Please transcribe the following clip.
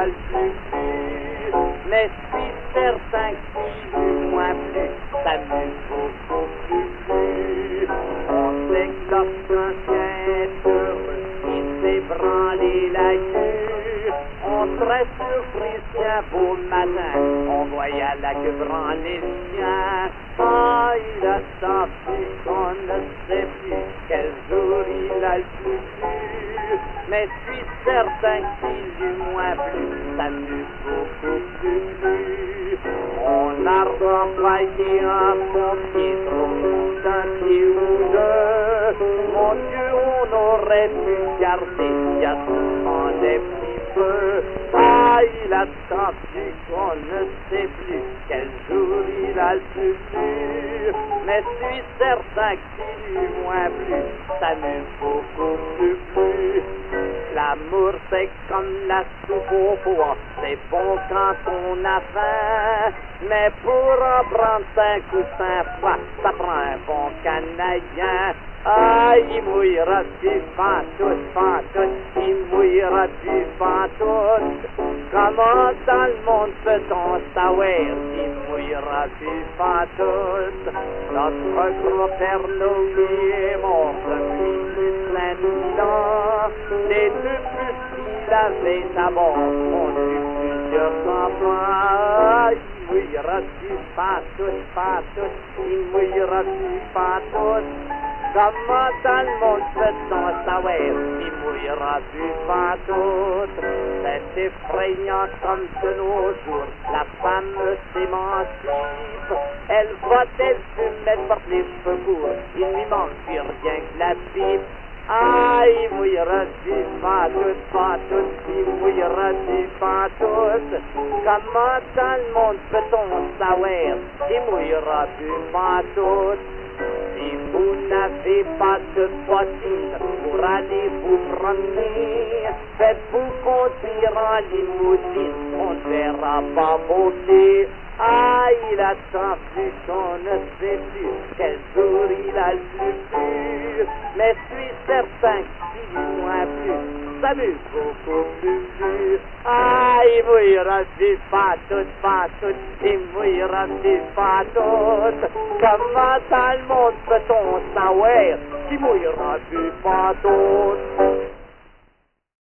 le plus. Mais suis certain que si du moins plus, s'amuse beaucoup plus. On sait que lorsqu'un chien est heureux, il s'est branlé la queue. On serait surpris si un beau matin, on voyait à la queue branler le chien. Ah, il a senti qu'on ne sait plus quel jour il a le plus dur. Mais suis certain que s'il du moins plus, ça m'eût beaucoup plus. On a renvoyé un pompier trop d'un pied ou deux. Mon Dieu, on aurait pu garder, il y a souvent des petits feux. Ah, il a senti qu'on ne sait plus quel jour il a le plus dur. Mais suis certain que si du moins plus, ça m'eût beaucoup plus. L'amour c'est comme la soupe au pois, c'est bon quand on a faim. Mais pour en prendre 5 ou 5 fois, ça prend un bon canadien. Ah, il mouillera du pantoute, il mouillera du pantoute. Comment dans le monde peut-on savoir qu'il mouillera du pantoute? Notre grand-père Noé est mort depuis plus de 20 ans. Les deux plus qu'il avait d'abord ont eu plusieurs enfants. Il mouillera du pantoute, il mouillera du pantoute. Comment dans le monde peut-on savoir qui mouillera du pantoute? C'est effrayant comme de nos jours, la femme s'émancipe. Elle vote, elle fume, elle porte les cheveux courts, il lui manque plus rien que la pipe. Ah, il mouillera du pantoute, il mouillera du pantoute. Comment dans le monde peut-on savoir qui mouillera du pantoute? Si vous n'avez pas de bottines pour aller vous promener, faites-vous conduire en limousine, on ne verra pas vos pieds. Ah, il a tant plus qu'on ne sait plus quel jour il a le plus dur. Mais suis certain que si du moins plus, ça m'eût beaucoup plus. Ah, il mouillera du pantoute, il mouillera du pantoute. Comment dans le monde peut-on savoir qui mouillera du pantoute?